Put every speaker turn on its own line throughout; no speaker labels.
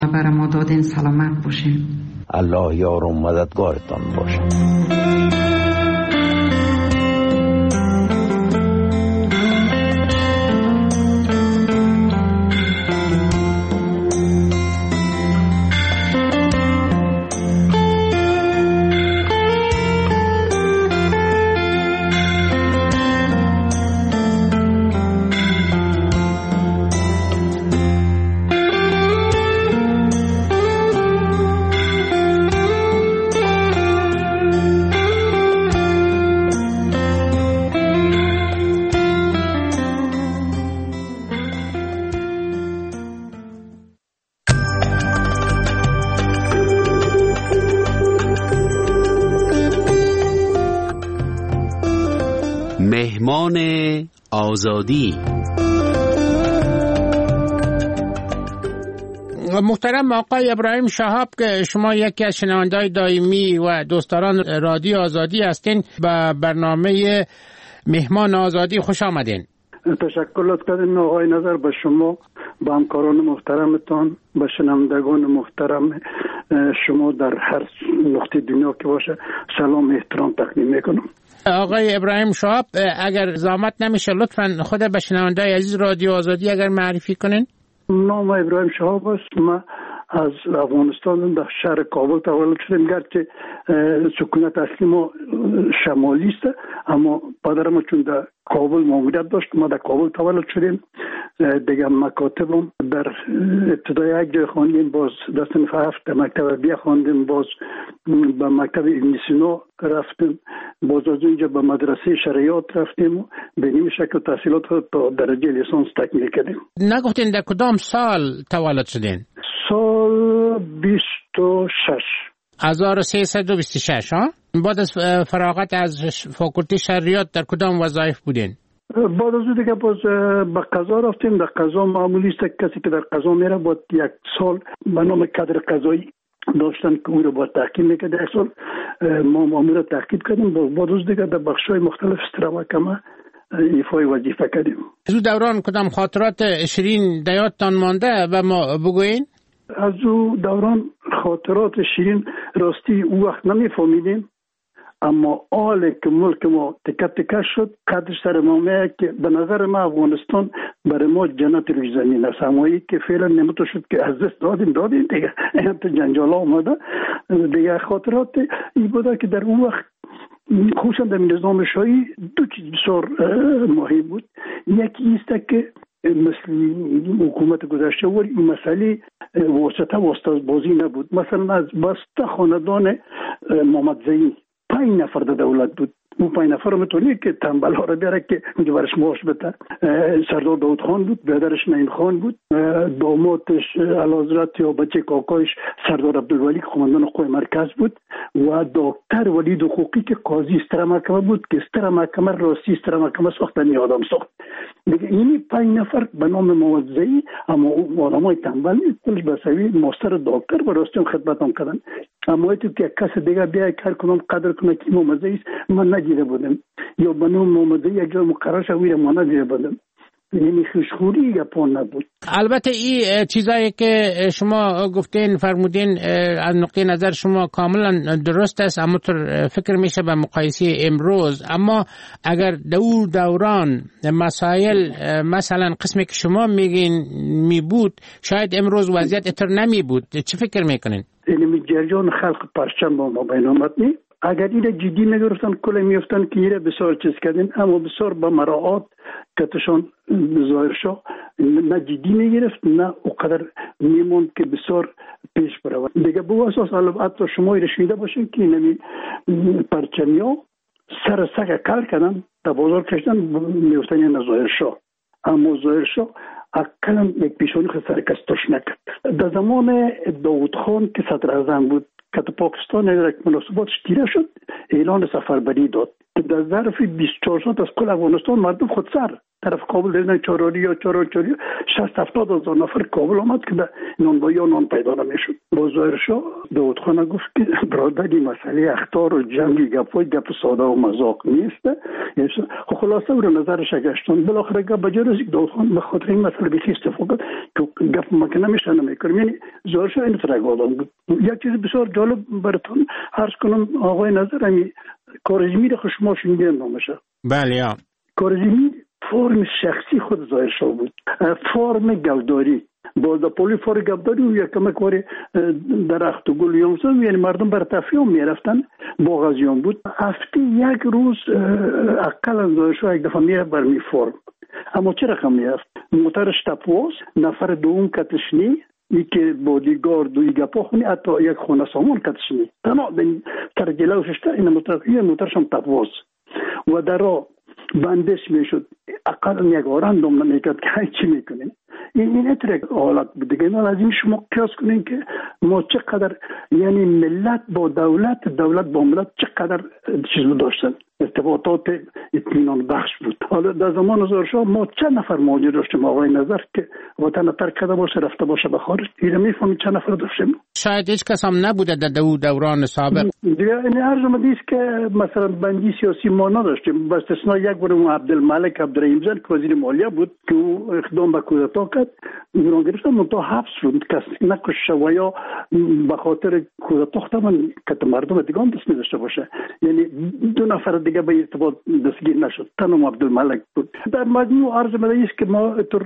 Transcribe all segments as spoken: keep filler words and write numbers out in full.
برای ما دادین سلامت باشین.
الله یار و مددگارتان باشه.
مهمان آزادی.
محترم آقای ابراهیم شهاب که شما یکی از شنونده‌های دائمی و دوستداران رادیو آزادی هستین، به برنامه مهمان آزادی خوش آمدین.
تشکر کردیم آقای نظر به شما، به همکاران محترمتان، به شنوندگان محترم شما در هر نقطه دنیا که باشه سلام احترام تقدیم میکنم.
آقای ابراهیم شهاب اگر زحمت نمیشه لطفاً خود به شنونده‌های عزیز رادیو آزادی اگر معرفی کنین.
نام ابراهیم شهاب است. من از افغانستان در شهر کابل تولد شدم، گرچه سکونت اصلی ما شمالی است، اما پدرم چون در کابل ماموریت داشت ما در کابل تولد شدیم. دیگه مکاتبم در ابتدای یک جای خواندیم، باز در صنف هفت مکتب بیا خواندیم، باز به مکتب ابن سینا رفتیم، باز از اونجا به مدرسه شریعت رفتیم و به این شکل تحصیلات تا درجه لیسانس تکمیل کردیم.
نگفتین در کدام سال تولد شدین؟
سال بیست و شش
هزار و سیصد و بیست و شش. ها؟ بعد از فراغت از فاکولته شریعت در کدام وظایف بودین؟
بعد از دیگه باز به قضا رفتیم. در قضا معمولی است کسی که در قضا میره باید یک سال به نام کادر قضایی داشتن که او رو باید تحقیق میکرد. یک سال ما مامور تحقیق کردیم، بعد از دیگه در بخش‌های مختلف استراحت ایفای وظیفه کردیم.
از دوران کدام خاطرات شیرین در یادتان مانده و ما بگوین؟
از او دوران خاطرات شیرین راستی او وقت نمیفهمیدیم، اما آل که ملک ما تکه تکه شد قدر سر مامه که به نظر ما افغانستان برای ما جنت روی زمین است. همایی که فعلا نمتو شد که از دست دادیم دادیم دیگه این تو جنجال آمده دیگه. خاطرات این بوده که در اون وقت خصوصا در نظام شاهی دو چیز بسیار مهم بود. یکی است که مثل حکومت گذشته و این مسئله واسطه واسطه بازی نبود. مثلا از بسته خاندان محمد زئی پنج نفر در دولت بود. اون پنج نفر میتونی که تنبل ها رو بیاره که اونجا برش معاش بده. سردار داود خان بود، برادرش نعیم خان بود، دامادش اعلیحضرت یا بچه کاکایش سردار عبدالولی قماندان قوای مرکز بود و دکتر ولید حقوقی که قاضی استر محکمه بود که استر محکمه راستی استر محکمه ساختن آدم ساخت. دیگه اینی پنج نفر به نام موزعی، اما آدمای تنبل کلش به سوی ماستر دکتر و راستی خدمتام کردن. اما تو که کس دیگه بیا کار کنم قدر کنه که موزعی من ندیده بودم یا به نام موزعی یک جا مقرر شوی ما ندیده بودم. یعنی خوشخوری یا پون نبود.
البته این چیزایی که شما گفتین فرمودین از نقطه نظر شما کاملا درست است، اما طور فکر میشه به مقایسه امروز. اما اگر دور دوران مسائل مثلا قسمی که شما میگین می بود شاید امروز وضعیت اتر نمی بود، چه فکر میکنین؟
یعنی جریان خلق پرچم با ما بین آمد نی؟ اگر این جدی نگرفتن کل میفتن که این بسیار چیز کردن، اما بسیار با مراعات کتشان ظاهر شو نه جدی میگرفت نه اونقدر میموند که بسیار پیش برود. دیگه به اساس البته شما رشیده باشین که نمی پرچمیا سر سگ کار کردن تا بازار کشتن میفتن این ظاهر شو، اما ظاهر شو اقلا یک پیشونی خود سرکستش نکرد. در زمان داود خان که صدر اعظم بود که پاکستان یک مناسباتش تیره شد، اعلان سفربری داد که در ظرف بیست و چهار ساعت از کل افغانستان مردم خودسر طرف کابل دیدن چاراری یا چاراری چاری شصت هفتاد هزار نفر کابل آمد که نانوایی یا نان پیدا نمیشد. باز ظاهر شاه داود خان گفت که برادری مسئله اخطار و جنگی گپای گپ ساده و مذاق نیست. خب خلاصه او نظرش گشتن بالاخره گپ بجا رسید. داود خان به خاطر این مسئله بیخی استفاده کرد که گپ ما که نمیشه نمیکنیم. یعنی ظاهر شاه این طرح آدم بود. یک چیز بسیار جالب براتون عرض کنم آقای نظر امی کارزمی رو شما شنیدین نامشه.
بله یا
کارزمی فرم شخصی خود ظاهر شاه بود، فرم گوداری با دا پولی فور گوداری و یک کمک واری درخت و گل یومسون یعنی مردم بر تفریح میرفتن با غازیان بود. هفته یک روز اقل ظاهر شاه یک دفعه میره بر می فرم. اما چه رقم میرفت؟ موترش تپوز نفر دوم کتشنی ای که بادیگارد و ایگپا خونی حتی یک خونه سامان کتشنی تنها بین ترجلوشش تا این موتر یه موترش هم تپوز و در را بندش میشد. اقل یک آران دوم نمیکرد که چی میکنیم. این این اترک حالت بود دیگه. ما لازم شما قیاس کنین که ما چقدر یعنی ملت با دولت دولت با ملت چقدر چیز داشتن، ارتباطات اطمینان بخش بود. حالا در زمان ظاهر شاه ما چند نفر مهاجر داشتیم آقای نظر که وطن ترک کرده باشه رفته باشه به خارج. اینا میفهمید چند نفر داشتیم.
شاید هیچ کس هم نبوده در دو دوران سابق.
دیگه این عرض اومده است که مثلا بندی سیاسی ما نداشتیم با استثنای یک بار عبدالملک عبدالرحیم زن که وزیر مالیه بود که او اقدام به کودتا کرد. ایران گرفتن منتها حبس شد کس نکشه و یا به خاطر کودتا ختم که مردم دیگه هم دست نداشته باشه. یعنی دو نفر دیگه به ارتباط دستگیر نشد، تنها عبدالملک بود. در مجموع عرض اومده است که ما طور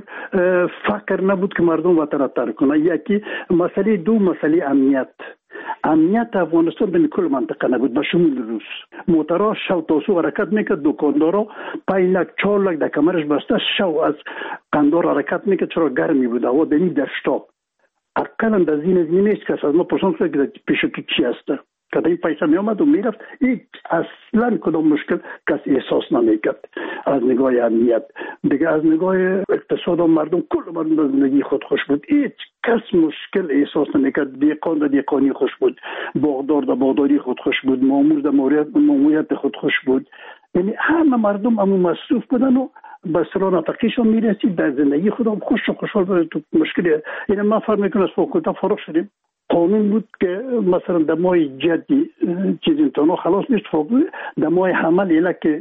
فکر نبود که مردم وطن ترک کنه. یکی مسئله دو مسئله امنیت امنیت افغانستان به کل منطقه نبود به شمول روس. موترها شو تاسو حرکت میکرد، دکاندارا پنج لک چهار لک در کمرش بسته شو از قندار حرکت میکرد چرا گرمی بود هوا در این دشتا. اقلا در زین از نیست کس از ما پرسان کرد که پیش تو چی هسته که این پیسه می آمد و میرفت. هیچ اصلا کدام مشکل کس احساس نمیکرد از نگاه امنیت. دیگه از نگاه اقتصاد و مردم کل مردم از زندگی خود خوش بود. هیچ کس مشکل احساس نمیکرد. دیقان در دیقانی خوش بود، باغدار در باغداری خود خوش بود، مامور در ماموریت خود خوش بود. یعنی همه مردم همون مصروف بودن و به سران افقیشون میرسید در زندگی خودم خوش و خوشحال بود. تو مشکلی این ما فرم میکنم از فوکلتا فارغ شدیم. قانون بود که مثلا در ماه جدی چیز انتانو خلاص میشت فوقی در ماه حمل ایلا که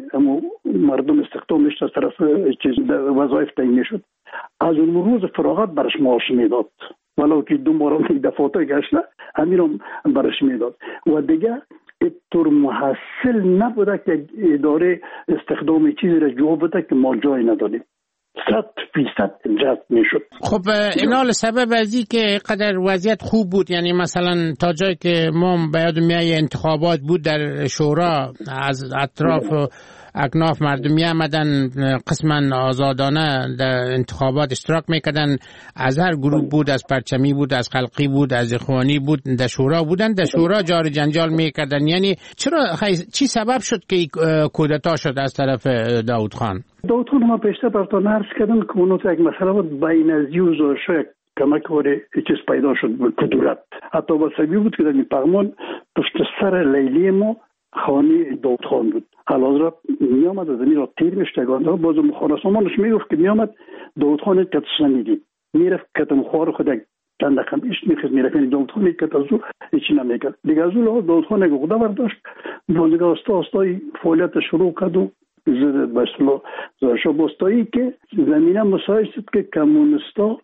مردم استخدام میشت از طرف چیز وظایف تعیین میشد. از اون روز فراغت برش معاش میداد ولو که دو مورد دفعاتی گشته همین برش میداد و دیگه طور محصل نبوده که اداره استخدام چیزی را جواب بده که ما جای ندادیم. صد فیصد جذب میشد.
خب اینال سبب ازی که قدر وضعیت خوب بود، یعنی مثلا تا جایی که ما به یاد میای انتخابات بود در شورا از اطراف و اکناف مردم می آمدن قسما آزادانه در انتخابات اشتراک میکردن. از هر گروه بود، از پرچمی بود، از خلقی بود، از اخوانی بود، در شورا بودن. در شورا جار جنجال میکردن. یعنی چرا چی سبب شد که کودتا شد از طرف داود خان؟
داود خان ما پیشتر براتون عرض کردم که اونو یک مسئله بود بین از یوز و شاید کمک واره چیز پیدا شد به کدورت. حتی با سبیل بود که در این پغمان پشت سر لیلی ما خانه داود خان بود. حالا می آمد از این را تیر میشتگانده باز مخانه سامانش میگفت که می آمد داود خان کتش نمیدید میرفت کتم خوار خود چند دقم ایش میخید میرفت. یعنی داود خان کت از او ایچی نمیکرد. دیگه از او داود خان یک غده برداشت بازگاه استا استای فعالیت شروع کرد و زده بسلا زرشا باستایی که زمینه مساعد شد که کمونستا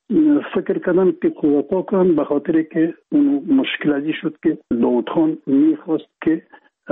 فکر کردن که کودتا کنن به خاطر که اون مشکل ازی شد که داود خان میخواست که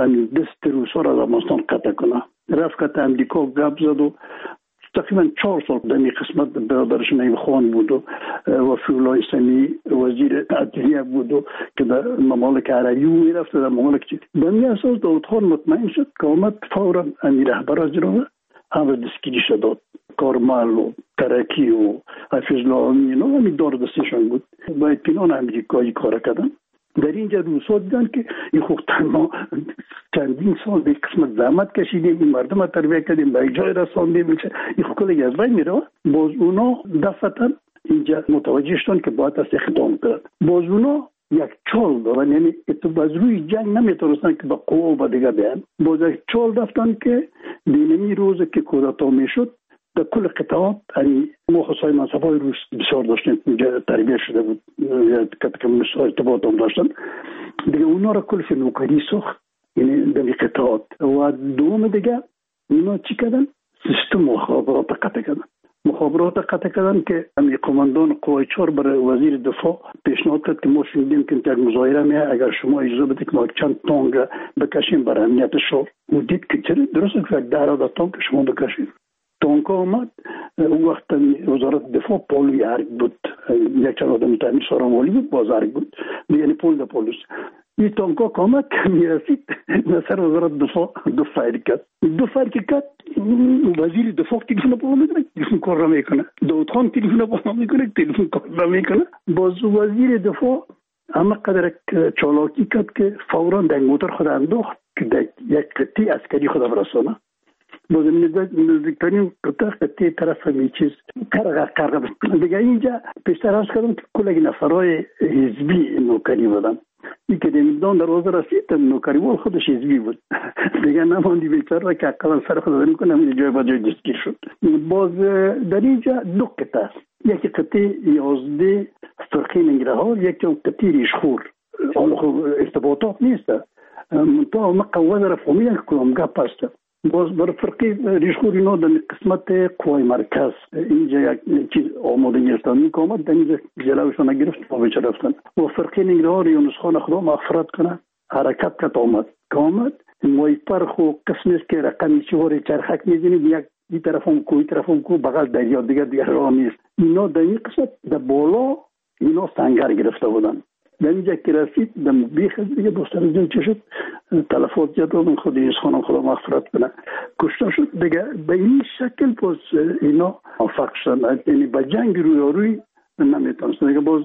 دست روسا را از افغانستان قطع کنه. رفت که امریکا گپ زد و تقریبا چهار سال در این قسمت برادرش نعیم خان بود و وفی‌الله سمی وزیر عدلیه بود و که در ممالک عربی میرفت در ممالک چیز. به این اساس داود خان مطمئن شد که آمد فورا امیر رهبر از جنوبه همه دستگیری شد. کارمل و ترکی و حفیظ الله امین و همین دار دستشان بود. با اطمینان امریکایی کار کردن. در اینجا روسا دیدن که این خوب تنها چندین سال به قسمت زحمت کشیدیم، این مردم تربیت کردیم، به جای رساندیم، این خوب کلی از بین میره. باز اونا دفعتاً اینجا متوجه شدن که باید از اقدام کرد. باز اونا یک چال دارن، یعنی تو از روی جنگ نمیتونستن که با قوه با دیگه بیان. باز چال رفتن که دینمی روز که کودتا میشد در کل قطعات، یعنی ما خصای منصفای روس بسیار داشتیم، اینجا تربیه شده بود، که کمونیست ارتباط هم داشتن دیگه، اونا را کل فی نوکری ساخت، یعنی در قطعات. و دوم دیگه اینا چی کردن؟ سیستم مخابرات قطع کردن. مخابرات قطع کردن که امی قماندان قوای چهار برای وزیر دفاع پیشنهاد کرد که ما شنیدیم که یک مظاهره میه، اگر شما اجازه بدید که ما چند تانک بکشیم برای امنیت شهر. و دید که چرا درسته که ده را تانک شما بکشید. تانک آمد، اون وقت وزارت دفاع پولوی ارگ بود، یک چند آدم تامین سارانوالی بود، باز ارگ بود، یعنی پول ده پولوس. این تانک ها آمد که میرسید نصر وزارت دفاع دو فایر کرد. دو فایر که کرد، وزیر دفاع تلفن بالا میکنه، تلفن کار را میکنه. داود خان تلفن بالا میکنه، تلفن کار را میکنه. باز وزیر دفاع اما قدر چالاکی کرد که فوراً در موتر خود انداخت که در یک قطعه عسکری خود برسانه. باز نزدیکترین قطعه قطعه طرف همی چیز قرق قرق دیگه. اینجا پیشتر هست کردم که کل نفرهای حزبی نوکری بودن. این که دمیدان در روز رسید نوکری وال خودش حزبی بود دیگه، نماندی بیچاره که اقلا سر خود داریم کنم این جای با جای دستگیر شد. باز در اینجا دو قطعه است، یکی قطعه یازده فرقه ننگرهار، یکی قطعه ریشخور. حالا خب ارتباطات نیست، منطقه مقوض را فهمیدن که کلامگاه پسته. باز برای فرقی ریشخور اینا در قسمت قوای مرکز اینجا یک چیز آماده گرفتن، این که آمد در اینجا جلوشان نگرفت و بچه رفتن. و فرقی نگرهار یونس خان خدا مغفرت کنه حرکت کت آمد که آمد موی پرخ و قسمیست که رقمی چهاری چرخک میزنید، یک این طرف هم کو این طرف هم کو بغل دریا دیگر دیگر راه نیست. اینا در این قسمت در بالا اینا سنگر گرفته بودن. در اینجا که رسید در بیخ دیگه بستر از چه شد تلفات زیاد دادن، خود یونس خانم خدا مغفرت کنه کشته شد دیگه. به این شکل باز اینا موفق شدن، یعنی به جنگ روی روی نمیتونست دیگه. باز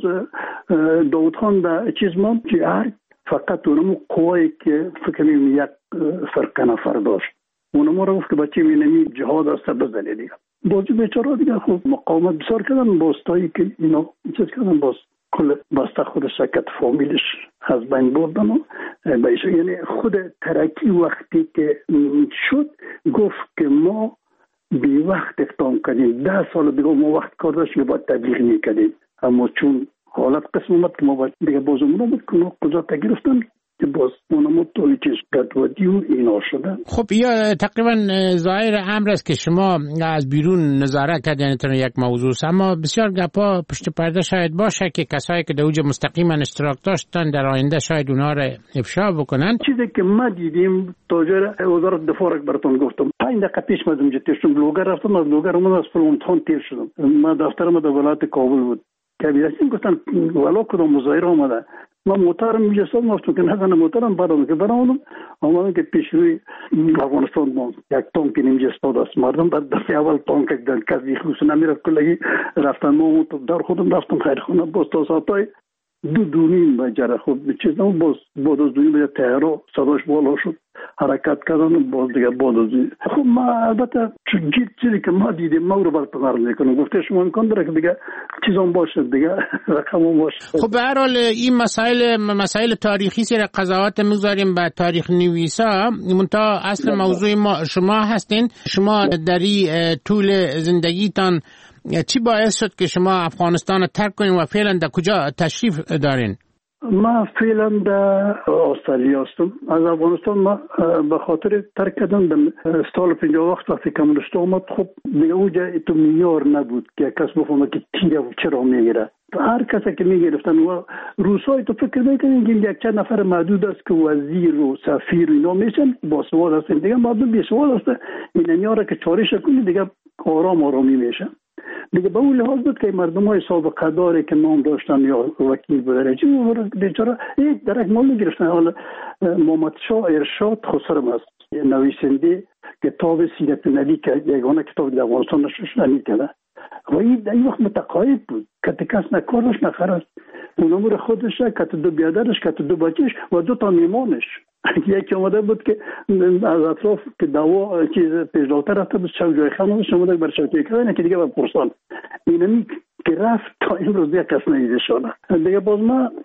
داود خان در چیز ماند که هر فقط اونمو قوایی که فکر میم یک فرقه نفر داشت، اونمو رو گفت که بچه مینمی جهاد است بزنه دیگه. باز بیچاره دیگه خب مقاومت بسیار کردن، باز تایی که اینا چیز کردن، باز کل بسته خود سکت فامیلش از بین بردن و بایشه. یعنی خود ترکی وقتی که شد گفت که ما بی وقت اقدام کردیم، ده سال دیگه ما وقت کار داشت که باید تبلیغ میکردیم، اما چون حالت قسم اومد که ما باید دیگه باز اونو بود که ما قضات گرفتن که باز اونمو توی چیز گدودی و اینا شده.
خب یا تقریبا ظاهر امر است که شما از بیرون نظاره کردن تن یک موضوع، اما بسیار گپا پشت پرده شاید باشه که کسایی که در اوج مستقیما اشتراک داشتن در آینده شاید اونها را افشا بکنن.
چیزی که ما دیدیم تاجر وزارت دفاع را براتون گفتم، پنج دقیقه پیش من اینجا تیر شدم، لوگر رفتم، از لوگر اومدم از امتحان تیر شدم. ما دفترم در ولایت کابل بود که بیرسیم گفتن والا کدام مظاهره اومده، ما موترم میجستم مفتون که نزنه موترم برام که برامونم آمدن که پیش روی افغانستان ما یک تانک نمیجستاد است مردم بعد دفعه اول تانک کردن کسی خلوص نمیرفت کلگی رفتن ما در خودم رفتم خیرخانه باز تا ساعتای دو دونیم بجره خود چیزم باز بعد از دونیم به تهران صداش بالا شد حرکت کردن باز دیگه بعد از خب ما البته چیزی چیزی که ما دیدیم ما رو برطرف میکنم گفته شما امکان داره که دیگه چیزام باشه دیگه رقمم باشه.
خب به هر حال این مسائل مسائل تاریخی سر قضاوت میگذاریم به تاریخ نویسا، منتها اصل موضوع ما شما هستین. شما در طول زندگیتان چی باعث شد که شما افغانستان رو ترک کنین و فعلا در کجا تشریف دارین؟
ما فعلا در استرالیا هستم. از افغانستان ما به خاطر ترک کردن سال پنجاه وقت وقتی کمونیست اومد، خب دیگه اونجا تو میار نبود که کس بفهمه که تیر و چرا میگیره. هر کسی که میگرفتن و روسای تو فکر میکنین که یک چند نفر محدود است که وزیر و سفیر و اینا میشن با سواد هستن، دیگه مردم بی سواد هستن، این میاره که چارش کنی دیگه آرام آرامی میشن. دیگه به اون لحاظ بود که مردم های سابقه داره که نام داشتن یا وکیل بودن چی بیچاره یک درک مال میگرفتن. حالا محمد شاه ارشاد خسرم است نویسنده کتاب سیرت نبی که یگانه کتاب در افغانستان نشر کرده و این در این وقت متقاعد بود که کس نکارش نخرست اون امور خودش که دو بیادرش که دو بچهش و دو تا میمانش یکی اومده بود که از اطراف که دوا چیز پیشداوتر رفته بود شو جای خانمش اومده بر شوکه کردن که دیگه بر پرسان اینمی که رفت تا این روز دیگه کس ندیده شده. دیگه باز ما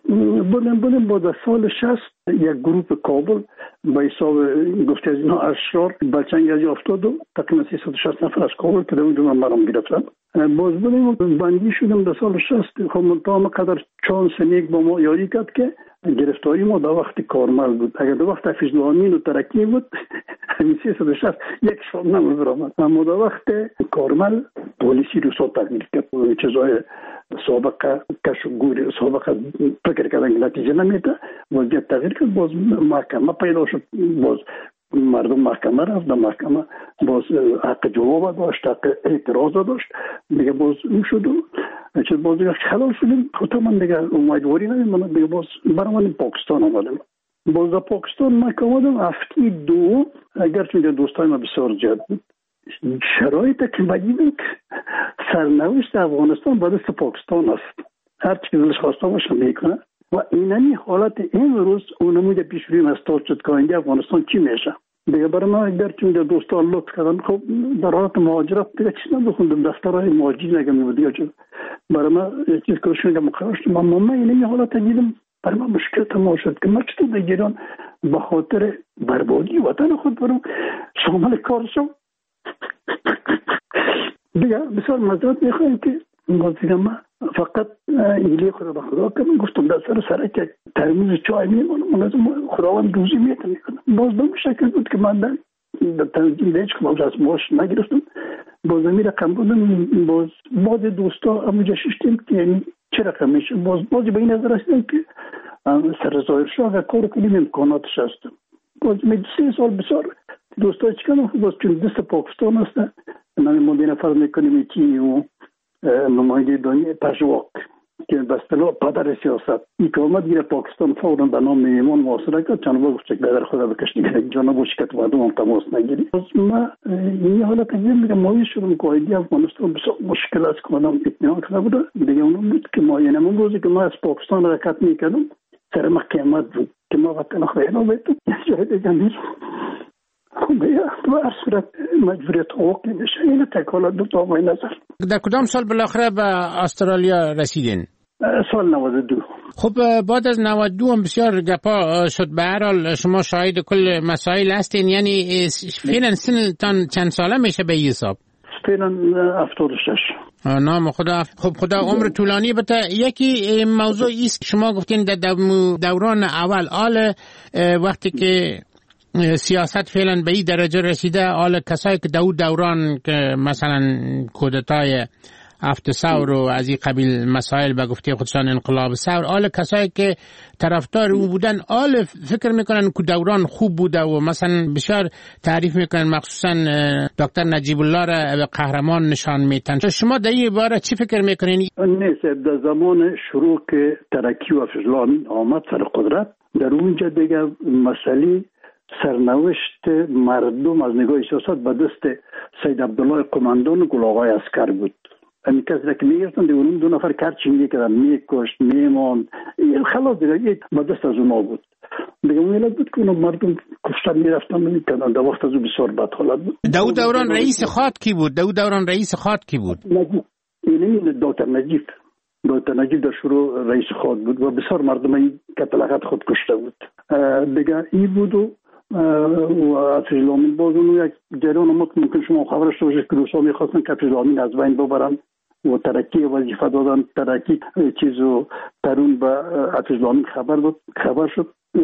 بودیم بودیم با در سال شصت یک گروپ کابل با حساب گفته از اینا اشرار بلچنگ از افتاد و تقریبا سیصد و شصت نفر از کابل که در اونجا من مرام گرفتن. باز بودیم بندی شدیم در سال شصت. خب منطقه قدر چانس نیک با ما یاری کرد که گرفتاری ما در وقت کارمل بود. اگر در وقت حفیظ الامین و ترکی بود همین سیصد و شصت یک شب نمی برآمد. اما در وقت کارمل پلیسی رو سال تغییر کرد. چیزای سابقه کش و گوری سابقه فکر کردن نتیجه نمیده. وضعیت تغییر کرد. باز محکمه پیدا شد. باز مردم محکمه رفت. در محکمه باز حق جواب داشت، حق اعتراض داشت. دیگه باز اون شد و چه باز دیگه خلال شدیم. خود من دیگه امیدواری نمیم. دیگه باز برام پاکستان آمدم. باز در پاکستان من که آمدم هفته دو اگرچه دوستای ما بسیار زیاد بود. شرایط که بگیدیم که سرنوشت افغانستان با دست پاکستان است. هر چی که دلش خواسته باشه میکنه و اینمی حالت این روز اونموی پیش روی مستاد شد که اینجا افغانستان چی میشه. دیگه برای من اگرچه دوستان لطف کردن خب در حالت مهاجرت دیگه چیز نمیخوندم دفترهای مهاجری نگم میبود دیگه برای من چیز که شنگم مقرار شد. من من اینمی حالت دیدم برای من مشکل تمام شد که من چطور در ایران به خاطر بربادی وطن خود برم شامل کار شد. دیگه بسیار مزرد میخوایم که دیگه من فقط ایلی خدا به خدا که من گفتم در سر سره که ترمیز چای میمونم من از خداوند روزی میتونم باز به شکل بود که من در در تنظیم دیج که باز از معاش نگرفتم باز می رقم بودم. باز باز دوستا همونجا ششتیم که یعنی چه رقم میشه باز باز به این نظر هستیم که سر ظاهر شاه کار کنیم امکاناتش هستم. باز می سه سال بسیار دوستای چکنم باز چون دست پاکستان هستن نمی مدینه فرض میکنیم چینی و نماینده دانی پژواک که به اصطلاح پدر سیاست این که آمد گیره پاکستان فوراً به نام میمان محاصره کرد. چند بار گفت که بدر خدا بکش دیگه جانا بوش که مردم هم تماس نگیری. از ما این حالت دیگه میگم مایه شدم که آیدی افغانستان بسیار مشکل است که آدم اطمینان کرده بود. دیگه اونم بود که ما یعنی من روزی که ما از پاکستان حرکت میکردم سر ما قیمت بود که ما وطن خیلی بیتون جای دیگه میرم و هر صورت مجبوریت حقوقی میشه. این تکالات دو تا مای نظر.
در کدام سال بالاخره به استرالیا رسیدین؟
سال نود و دو.
خب بعد از نود و دو هم بسیار گپا شد. به هر حال شما شاهد کل مسائل هستین. یعنی فعلا سنتان چند ساله میشه به حساب؟
فعلا هفتاد و شش.
نام خدا. خب خدا عمر طولانی بده. یکی موضوع است شما گفتین در دوران اول آل وقتی که سیاست فعلا به این درجه رسیده آل کسایی که دو دوران که مثلا کودتای هفت ثور و از این قبیل مسائل به گفته خودشان انقلاب ثور آل کسایی که طرفدار او بودن آل فکر میکنن که دوران خوب بوده و مثلا بسیار تعریف میکنن مخصوصا دکتر نجیب الله را قهرمان نشان میتن. شما در این باره چی فکر میکنین؟
نیست در زمان شروع که ترکی و حفیظ الامین آمد سر قدرت در اونجا دیگه مسئله سرنوشت مردم از نگاه سیاست به دست سید عبدالله قماندان و گل آقای عسکر بود. این کسی که میگفتن دیگه اون دو نفر کارچین میکردن میکشت میمان خلاص دیگه به دست از اونا بود. دیگه اون علت بود که اون مردم کشتن میرفتن میکردن. در وقت از اون بسیار بد حالت بود.
دو دوران رئیس خاد کی بود؟ دو دوران رئیس خاد کی بود؟
نجیب. این دکتر نجیب. دکتر نجیب در شروع رئیس خاد بود و بسیار مردم این قتلعت خود کشته بود. دیگه این بود و حفیظ الامین باز اونو یک جریان ممکن شما خبرش باشه که روسا میخواستن که حفیظ الامین از بین ببرن و ترکی وظیفه دادن. ترکی چیزو ترون به حفیظ الامین خبر داد خبر شد.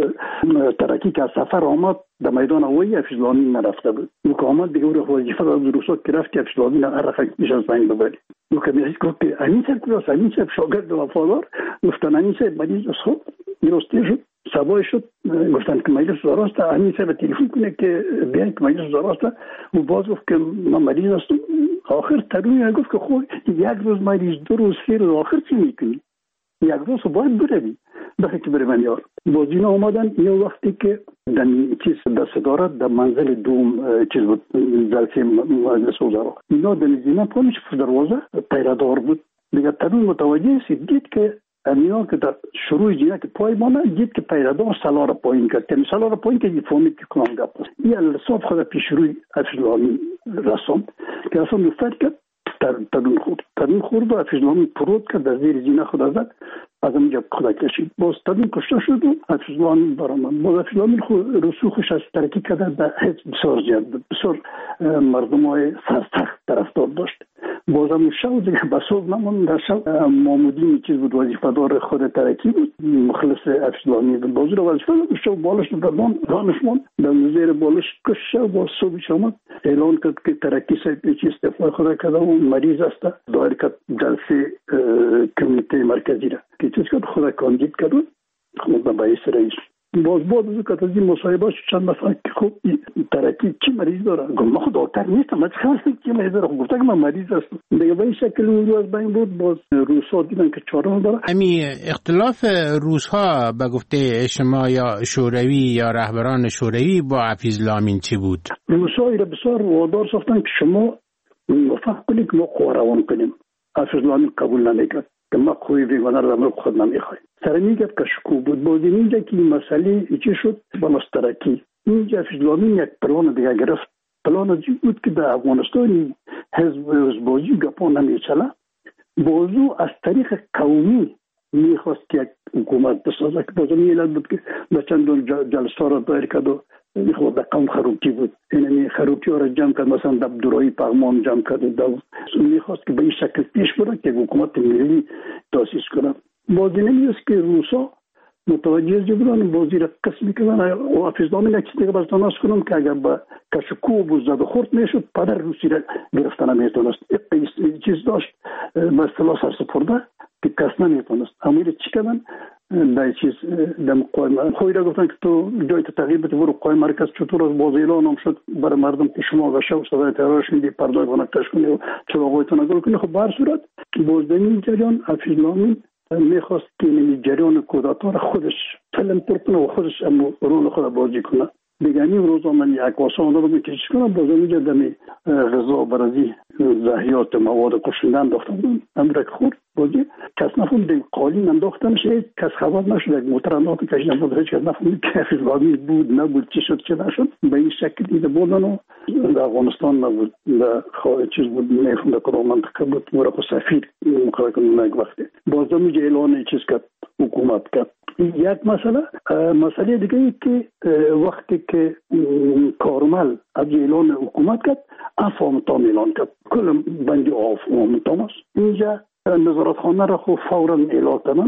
ترکی که از سفر آمد در میدان هوایی حفیظ الامین نرفته بود. او که آمد دیگه او وظیفه داد روسا که رفت که حفیظ الامین هر رفت میشه از بین ببری. او که میگه که امین صاحب کجاست؟ امین صاحب شاگرد وفادار گفتن امین صاحب مریض خود درستی شد. سبای شد گفتن که مجلس وزرا است. همین صاحب تلفن کنه که بیان که مجلس وزرا است و باز گفت که من مریض هستم. آخر ترونی گفت که خب یک روز مریض دو روز سه روز آخر چی میکنی؟ یک روز باید بروی بخی که بروی یار. باز اینا آمدن یه وقتی که در چیز در صدارت در منزل دوم چیز بود جلسه مجلس وزرا اینا در نزدینا پانش دروازه پیرادار بود. دیگه ترون متوجه سید دید که امینا که در شروع جینا که پای مانه دید که پیرادار سلا را پایین کرد. که سلا را پایین کرد فهمید که کلام گپ است. این الصاف خود پیش روی حفیظ الامین رسوند که اصلا مفتر کرد تدون خورد تدون خورد و حفیظالله پرود که در زیر زینه خود زد از اونجا خدا کشید باز تدون کشته شد و حفیظالله برآمد باز حفیظالله خود رسوخش از ترکی کرده در حزب بسیار زیاد بسیار مردم های سرسخت طرفدار داشت باز هم شو دیگه بسوز نمون در شو مامودین چیز بود وظیفه دار خود ترکی بود مخلص حفیظالله بود باز رو وظیفه دار شو بالش دادن دانشمون در زیر بالش کش شو باز صبحش آمد اعلان کرد که ترکی سایت چیز استعفا خدا کرده و مریض است دایر کرد جلسه کمیته مرکزی را که چیز کرد خدا کاندید کرد خود باعث رئیس باز باز از که از این مصاحبه چند دفعه که خب ترکی چی مریض داره گفت من خود دکتر نیستم من خیلی چی مریض داره گفت که من مریض هستم دیگه به این شکل اون از بین بود باز روس‌ها دیدن که چاره داره
امی اختلاف روس‌ها به گفته شما یا شوروی یا رهبران شوروی با حفیظالله امین چی بود
روس‌ها را بسیار وادار ساختن که شما موفق کنید که ما قوا روان کنیم حفیظالله امین قبول نمیکرد که ما خوی بیگانه را ما خود نمیخوایم سر میگه که شکو بود باز اینجا که این مسئله چی شد بلاسترکی اینجا حفیظالله امین یک پلان دیگه گرفت پلان چی بود که در افغانستان حزب حزبازی گپا نمیچله بازو از طریق قومی میخواست که یک حکومت بسازه که باز این علت بود که به چند جلسه را دایر کرد و خود قوم خروکی بود یعنی خروکی ها را جمع کرد مثلا در دورایی پغمان جمع کرد و میخواست که به این شکل پیش برد که حکومت ملی تاسیس کنند بازی نمیست که روسا متوجه بودن بازی را قسم میکنن و حفیظالله امین یک چیز دیگه باز تناس کنم که اگر با کشکوب و زد و خورد میشد پدر روسی را گرفتن نمیتونست یک چیز داشت به اصطلاح سرسپرده که کس نمیتونست امیر چی کردن در چیز در قوای خوی را گفتن که تو جای تو تغییر بده برو قوای مرکز چطور از باز اعلان هم شد برای مردم که شما غشه و صدای ترارش میدی پردای بانکتش کنی و چراغایتون نگل کنی خب بر صورت بازدنی جریان حفیظالله امین میخواست که این جریان کودتا را خودش فلم پرکنه و خودش رول خود بازی کنه دیگه این روزا من یک واسه آنها رو میکشش کنم باز اینجا دمی غذا برازی زهیات مواد کشنده انداختن بودن امرک خورد بازی کس نفهم دیگه قالین انداختنش هیچ کس خبر نشد یک موتر انداخت کشیدن بود هیچ کس نفهم که حفیظالله بود نبود چی شد چه نشد به این شکل دیده بودن و در افغانستان نبود در خواهد چیز بود نیفون در کدام منطقه بود مرا سفیر مقرر کنم یک وقتی باز اینجا اعلان چیز کرد حکومت کرد یک مسئله مسئله دیگه ای که وقتی که کارمل از اعلان حکومت کرد افغانستان اعلان کرد کل بندی افغانستان است اینجا نظارتخانه را خود فورا اعلان کردن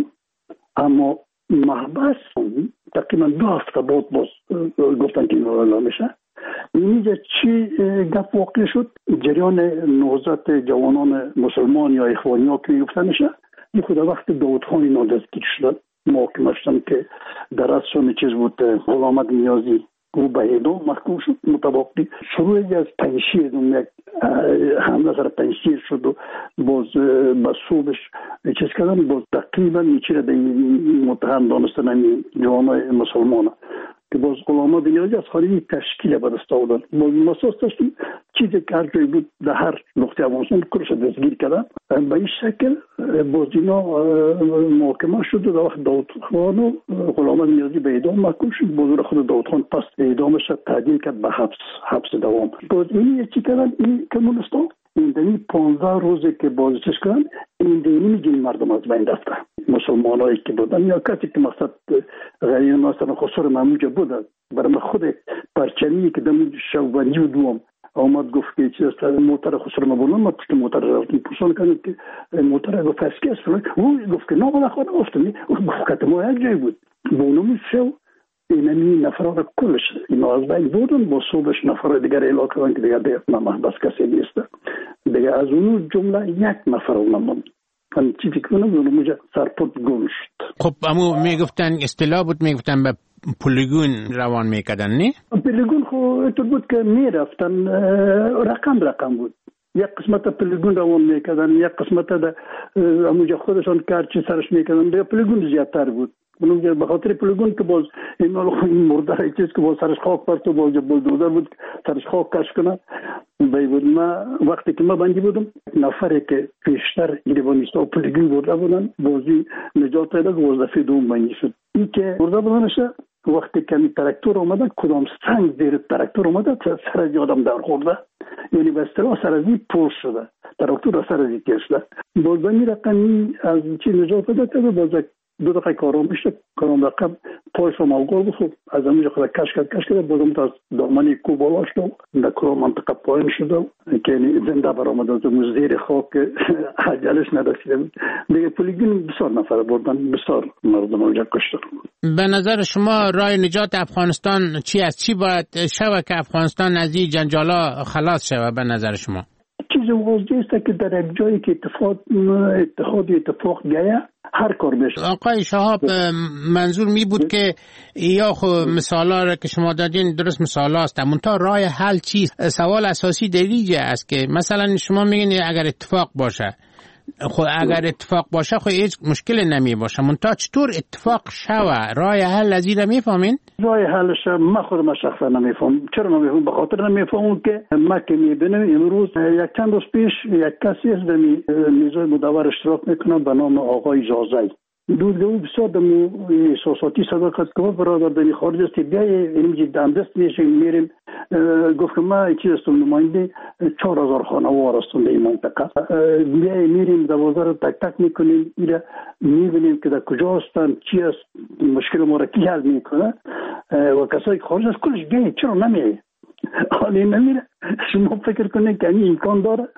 اما محبس تقریبا دو هفته بعد باز گفتن که این اعلان میشه اینجا چی گپ واقع شد جریان نهضت جوانان مسلمان یا اخوانی ها که گفتن میشه این خود وقت داود خان اینا دستگیر شدن محاکمه شدن که در اصل چیز بود غلام احمد نیازی او به اعدام محکوم شد متوقی شروعی از پنشیر یک حمله سر پنشیر شد و باز به صوبش چیز کردن باز تقریبا نیچه را به این متهم دانستن این جوانای مسلمان که باز غلام احمد نیازی از خارجی تشکیل به دست آوردن باز مساس داشتیم چیزی که هر جایی بود در هر نقطه افغانستان کلش دستگیر کردن به این شکل باز اینا محاکمه شد و در وقت داود خان و غلام احمد نیازی به اعدام محکوم شد باز خود داود خان پس اعدامش تعدیل کرد به حبس حبس دوام باز این چی کردن این کمونستان این دنی پانزده روزه که بازش کردن این دنی میگه مردم از بین رفته مسلمان هایی که بودن یا کسی که مقصد غیر مثلا خسر مموجه بودن برای خود پرچمی که دمون شوبندی و دوام آمد گفت که چیز است موتر خسر مبولن ما پشت موتر رفتیم پرسان کنید که موتر گفت فسکی است او گفت که نه بالا خود افتادی گفت که ما یک جای بود بونمی شو اینمی نفرات کلش اینا از بین بودن با صبحش نفر دیگر اعلام کردن که دیگر دیگر محبس کسی نیست دیگر از اونو جمله یک نفر اونم من چی فکر کنم اونو موجه سرپوت گم شد
خب امو میگفتن اصطلاح بود میگفتن به پولیگون روان میکردن نه؟
پولیگون خو اینطور بود که میرفتن رقم رقم بود یک قسمت پلیگون روان میکردن یک قسمت در اموجه خودشان کارچی سرش میکردن دیگه پلیگون زیادتر بود اونم به خاطر پلیگون که باز این مرده چیز که باز سرش خاک پرت و باز بلدوزر بود سرش خاک کش کنه بایی بود ما وقتی که ما بندی بودم نفری که پیشتر ایروانیستا و پلیگون برده بودن بازی نجات پیدا که وظیفه دوم بندی شد این که برده بودنشه وقتی که تراکتور اومده کدام سنگ زیر تراکتور اومده سر از آدم در خورده یعنی به اصطلاح سر از این پوش شده تراکتور سر از کشله باز بمی رقمی از چی نجات داده باز دو دقیقه کارام میشه کارام رقم پای شما اوگار بخود از همینجا خدا کش کرد کش کرد بازم تا از دامنی کو بالا شد در کرام منطقه پایین شد که زنده برآمد از زیر خاک عجلش نرسیده دیگه پلیگین بسیار نفر بردن بسیار مردم اونجا کشتن.
به نظر شما راه نجات افغانستان چی است؟ چی باید شود که افغانستان از این جنجالا خلاص شود به نظر شما؟
چیز واضح است که در یک جایی که اتفاق اتحاد اتفاق گیه هر کار بشه.
آقای شهاب منظور می بود که یا خو مثالا را که شما دادین درست مثالا است منتها راه حل چیست؟ سوال اساسی دیگه است که مثلا شما میگین اگر اتفاق باشه خو اگر اتفاق باشه خو هیچ مشکل نمی باشه منتها چطور اتفاق شوه راه حل از این میفهمین؟
راه حلش من خودم شخصا نمیفهم. چرا نمیفهم؟ به خاطر نمیفهمم که ما که میبینم امروز یک چند روز پیش یک کسی از دمی میزای مدور اشتراک میکنم به نام آقای جازی دودگاهی بسیار دمی احساساتی صداقت که برادر دمی خارج است بیایی اینجا دندست میشه میریم گفت که ما چیز هستم نماینده چهار هزار خانوار هستم در این منطقه بیایی میریم دوازده رو تک تک میکنیم ایره میبینیم که در کجا هستن چی است مشکل ما را کی حل میکنه و کسایی که خارج است کلش بیایی چرا نمیایی حالی نمیره شما فکر کنید که این امکان داره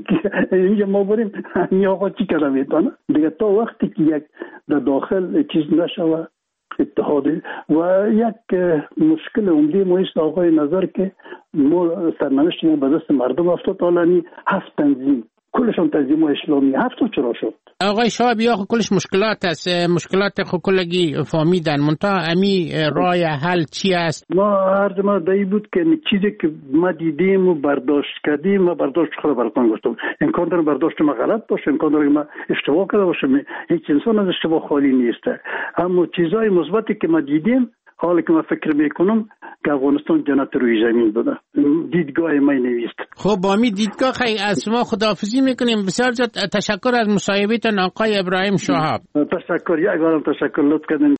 که اینجا ما بریم این آقا چی کرده میتونه دیگه تا وقتی که یک در داخل چیز نشوه اتحادی و یک مشکل عمده ما است آقای نظر که ما سرنوشت ما به دست مردم افتاد حالا هفت تنظیم کلشون تنظیم اسلامی هفت چرا شد
آقای شهاب یا کلش مشکلات است مشکلات خو کلگی فهمیدن منتها امی راه حل چی است؟
ما عرض ما دایی بود که چیزی که ما دیدیم و برداشت کردیم و برداشت خود براتون گفتم امکان داره برداشت ما غلط باشه امکان داره ما اشتباه کرده باشم هیچ انسان از اشتباه خالی نیست اما چیزای مثبتی که ما دیدیم حالا که من فکر میکنم که افغانستان جنت روی زمین بوده دیدگاه ما نویست.
خب با می دیدگاه خیلی از شما خداحافظی میکنیم بسیار زیاد تشکر از مصاحبهتون آقای ابراهیم شهاب.
تشکر یک بارم تشکر لطف کردین.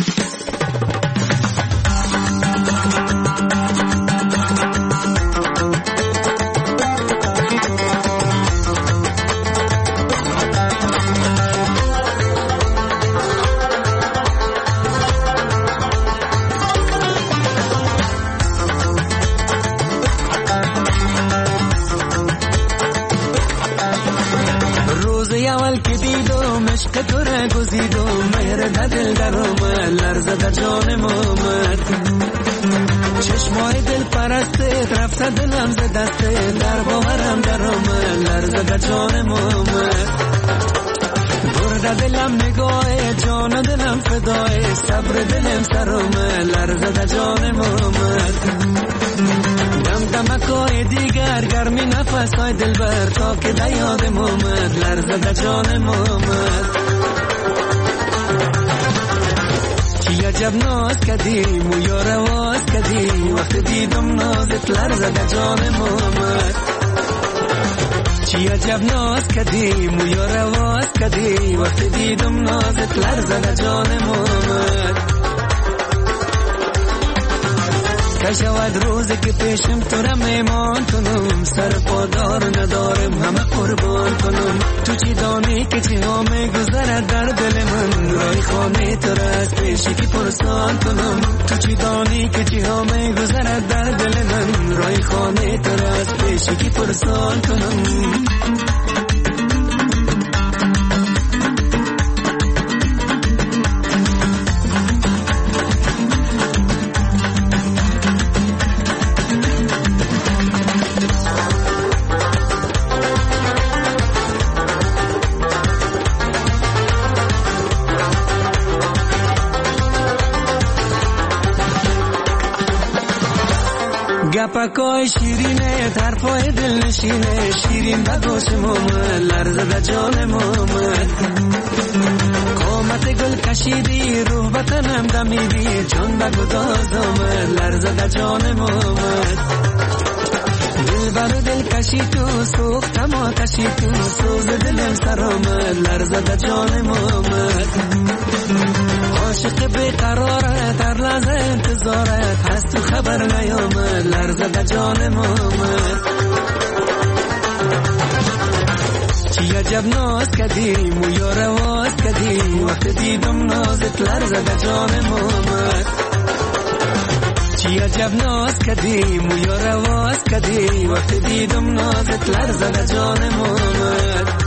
عشق تو را گزیدم مهر در دل درم لرزه در جانم آمد چشمای دل پرستت رفته دلم ز دستت در باورم درم لرزه در جانم آمد برده دلم نگاه جان دلم فدای صبر دلم سرم لرزه در جانم آمد دم دمکای دیگر گرمی نفسای دل بر تا که در یادم آمد لرزه در جانم آمد چی عجب ناز کدیم و یار آواز کدیم وقت دیدم نازت لرزه در جانم آمد چی عجب ناز کدیم و یار آواز کدیم وقت دیدم نازت لرزه در جانم آمد کشود روزی که پیشم تو را میمان کنم سر پادار ندارم همه قربان کنم تو چی دانی که چی ها میگذرد در دل من رای خانه تو را از پیشی که پرسان کنم تو چی دانی که چی ها میگذرد در دل من رای خانه تو را از پیشی که پرسان کنم گپکای شیرینه طرفای دل نشینه شیرین بگوش مومد لرزه در جان مومد قامت گل کشیدی روح بطنم دمیدی جان بگو داز آمد لرزه در جان مومد دل بر دل کشی تو سوختم آتشی تو سوز دلم سر آمد لرزه در جان مومد عاشق بیقرارت هر لحظه انتظارت هست تو خبر نیامد لرزه در جانم آمد عجب ناز کدیم و یا رواز کدیم وقت دیدم نازت لرزد جان محمد چی عجب ناز کدیم و یا رواز کدیم وقت دیدم نازت لرزد جان محمد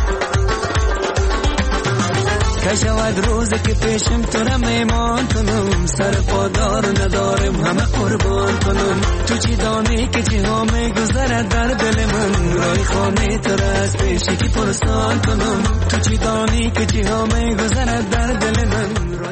که شود روز که پیشم تو را میمان کنم سر پادار ندارم همه قربان کنم تو چی دانی که چی ها میگذرد در دل من رای خانه تو را از پیشی که پرسان کنم تو چی دانی که چی ها میگذرد در دل من